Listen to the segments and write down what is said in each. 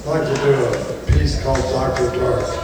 I'd like to do a piece called Dr. Dark.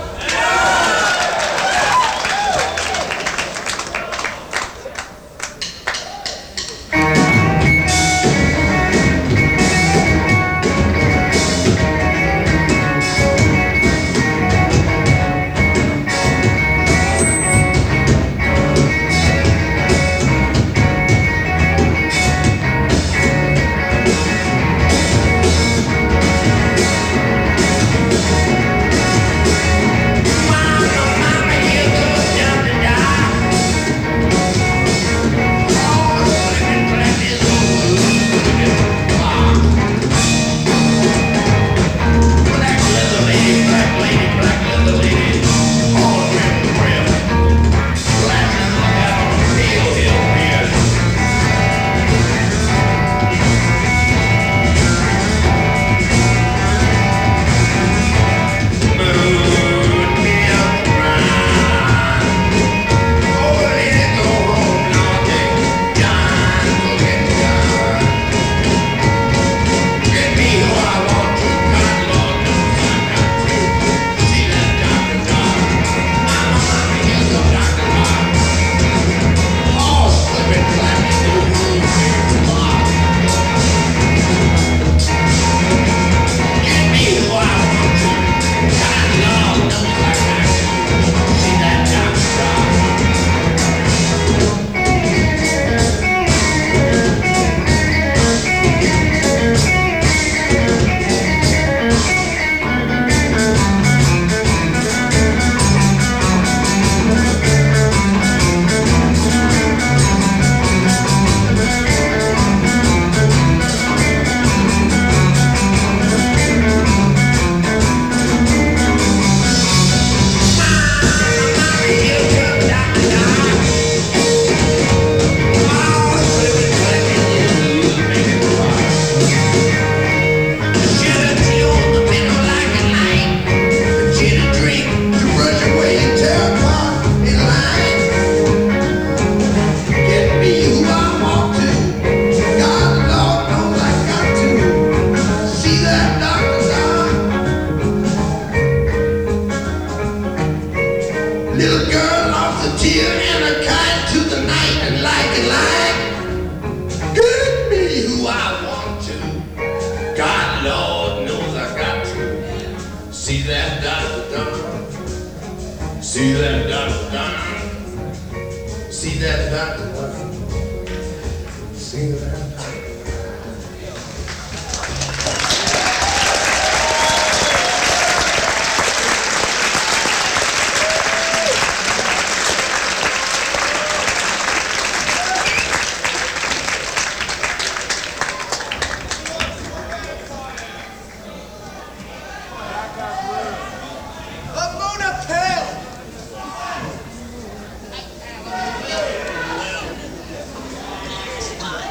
Little girl lost a tear and a kite to the night and like, could be who I want to. God, Lord knows I got to. See that Dr. Dunn? See that Dr. Dunn? See that Dr. Dunn? See that?